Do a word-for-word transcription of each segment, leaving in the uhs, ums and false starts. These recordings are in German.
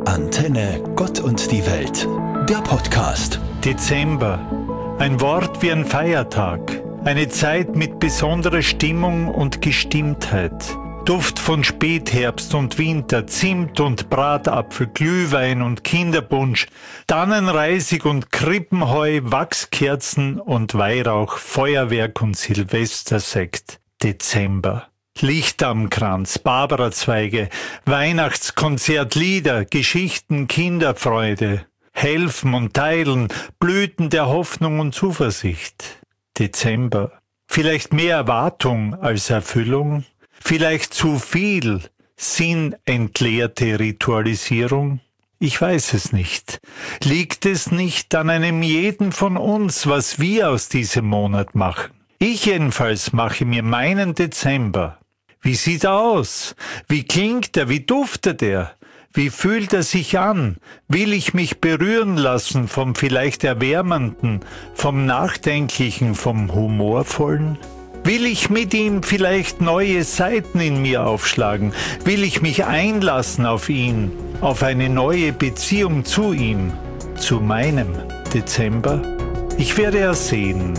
Antenne Gott und die Welt, der Podcast. Dezember. Ein Wort wie ein Feiertag. Eine Zeit mit besonderer Stimmung und Gestimmtheit. Duft von Spätherbst und Winter, Zimt und Bratapfel, Glühwein und Kinderpunsch, Tannenreisig und Krippenheu, Wachskerzen und Weihrauch, Feuerwerk und Silvestersekt. Dezember. Licht am Kranz, Barbarazweige, Weihnachtskonzert, Lieder, Geschichten, Kinderfreude, Helfen und Teilen, Blüten der Hoffnung und Zuversicht. Dezember. Vielleicht mehr Erwartung als Erfüllung, vielleicht zu viel sinnentleerte Ritualisierung. Ich weiß es nicht. Liegt es nicht an einem jeden von uns, was wir aus diesem Monat machen? Ich jedenfalls mache mir meinen Dezember. Wie sieht er aus? Wie klingt er? Wie duftet er? Wie fühlt er sich an? Will ich mich berühren lassen vom vielleicht Erwärmenden, vom Nachdenklichen, vom Humorvollen? Will ich mit ihm vielleicht neue Seiten in mir aufschlagen? Will ich mich einlassen auf ihn, auf eine neue Beziehung zu ihm, zu meinem Dezember? Ich werde es sehen.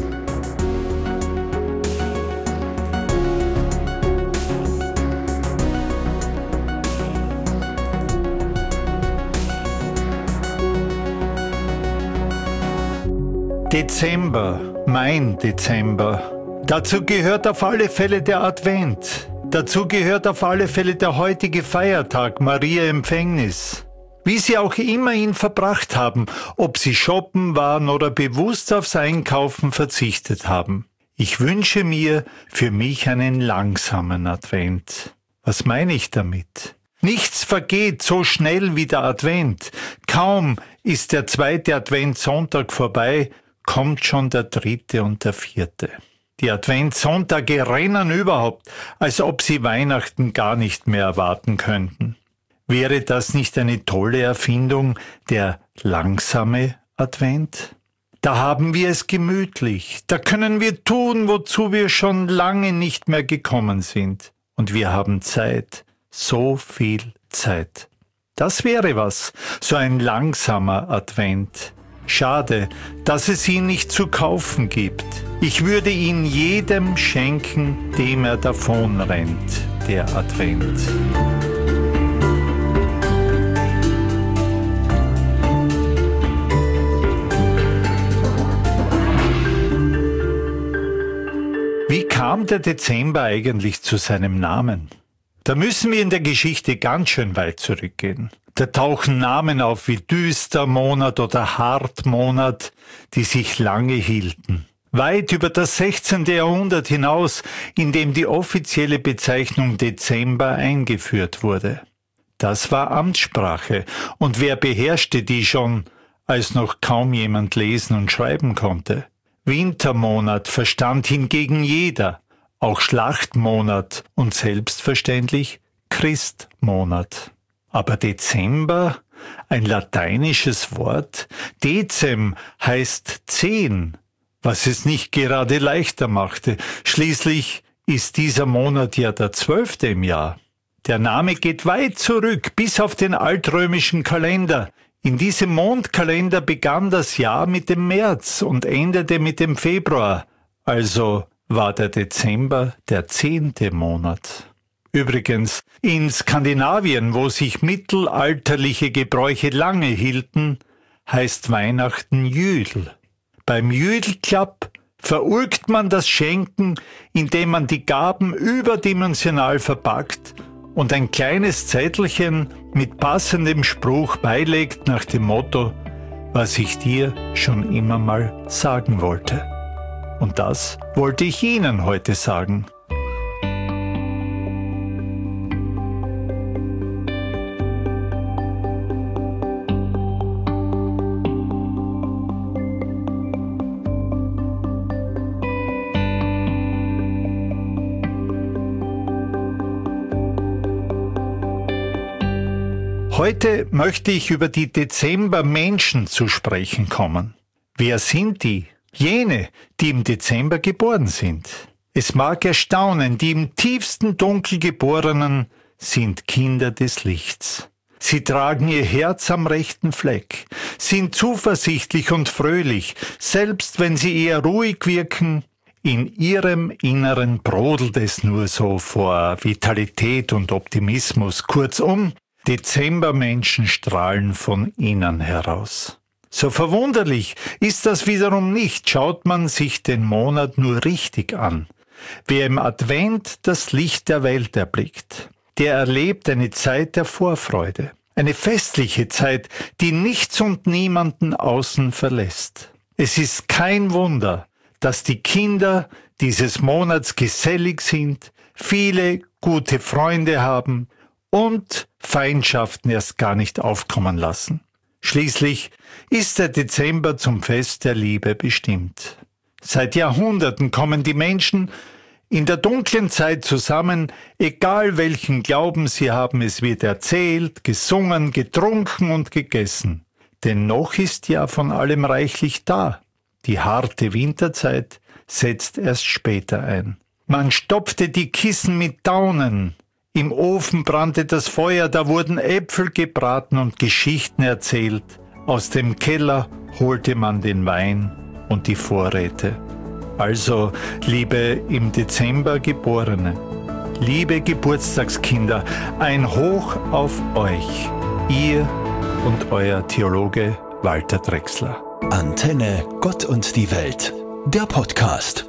Dezember, mein Dezember. Dazu gehört auf alle Fälle der Advent. Dazu gehört auf alle Fälle der heutige Feiertag, Maria Empfängnis. Wie Sie auch immer ihn verbracht haben, ob Sie shoppen waren oder bewusst aufs Einkaufen verzichtet haben. Ich wünsche mir für mich einen langsamen Advent. Was meine ich damit? Nichts vergeht so schnell wie der Advent. Kaum ist der zweite Adventssonntag vorbei, kommt schon der dritte und der vierte. Die Adventssonntage rennen überhaupt, als ob sie Weihnachten gar nicht mehr erwarten könnten. Wäre das nicht eine tolle Erfindung, der langsame Advent? Da haben wir es gemütlich, da können wir tun, wozu wir schon lange nicht mehr gekommen sind. Und wir haben Zeit, so viel Zeit. Das wäre was, so ein langsamer Advent. Schade, dass es ihn nicht zu kaufen gibt. Ich würde ihn jedem schenken, dem er davonrennt, der Advent. Wie kam der Dezember eigentlich zu seinem Namen? Da müssen wir in der Geschichte ganz schön weit zurückgehen. Da tauchen Namen auf wie Düstermonat oder Hartmonat, die sich lange hielten. Weit über das sechzehnte Jahrhundert hinaus, in dem die offizielle Bezeichnung Dezember eingeführt wurde. Das war Amtssprache, und wer beherrschte die schon, als noch kaum jemand lesen und schreiben konnte? Wintermonat verstand hingegen jeder, auch Schlachtmonat und selbstverständlich Christmonat. Aber Dezember, ein lateinisches Wort, Decem heißt zehn, was es nicht gerade leichter machte. Schließlich ist dieser Monat ja der zwölfte im Jahr. Der Name geht weit zurück, bis auf den altrömischen Kalender. In diesem Mondkalender begann das Jahr mit dem März und endete mit dem Februar. Also war der Dezember der zehnte Monat. Übrigens, in Skandinavien, wo sich mittelalterliche Gebräuche lange hielten, heißt Weihnachten Jüdel. Beim Jüdelklapp verurkt man das Schenken, indem man die Gaben überdimensional verpackt und ein kleines Zettelchen mit passendem Spruch beilegt nach dem Motto, was ich dir schon immer mal sagen wollte. Und das wollte ich Ihnen heute sagen. Heute möchte ich über die Dezembermenschen zu sprechen kommen. Wer sind die? Jene, die im Dezember geboren sind. Es mag erstaunen, die im tiefsten Dunkel Geborenen sind Kinder des Lichts. Sie tragen ihr Herz am rechten Fleck, sind zuversichtlich und fröhlich, selbst wenn sie eher ruhig wirken. In ihrem Inneren brodelt es nur so vor Vitalität und Optimismus. Kurzum, Dezembermenschen strahlen von innen heraus. So verwunderlich ist das wiederum nicht, schaut man sich den Monat nur richtig an. Wer im Advent das Licht der Welt erblickt, der erlebt eine Zeit der Vorfreude, eine festliche Zeit, die nichts und niemanden außen verlässt. Es ist kein Wunder, dass die Kinder dieses Monats gesellig sind, viele gute Freunde haben und Feindschaften erst gar nicht aufkommen lassen. Schließlich ist der Dezember zum Fest der Liebe bestimmt. Seit Jahrhunderten kommen die Menschen in der dunklen Zeit zusammen, egal welchen Glauben sie haben, es wird erzählt, gesungen, getrunken und gegessen. Denn noch ist ja von allem reichlich da. Die harte Winterzeit setzt erst später ein. Man stopfte die Kissen mit Daunen. Im Ofen brannte das Feuer, da wurden Äpfel gebraten und Geschichten erzählt. Aus dem Keller holte man den Wein und die Vorräte. Also, liebe im Dezember Geborene, liebe Geburtstagskinder, ein Hoch auf euch, ihr und euer Theologe Walter Drechsler. Antenne Gott und die Welt, der Podcast.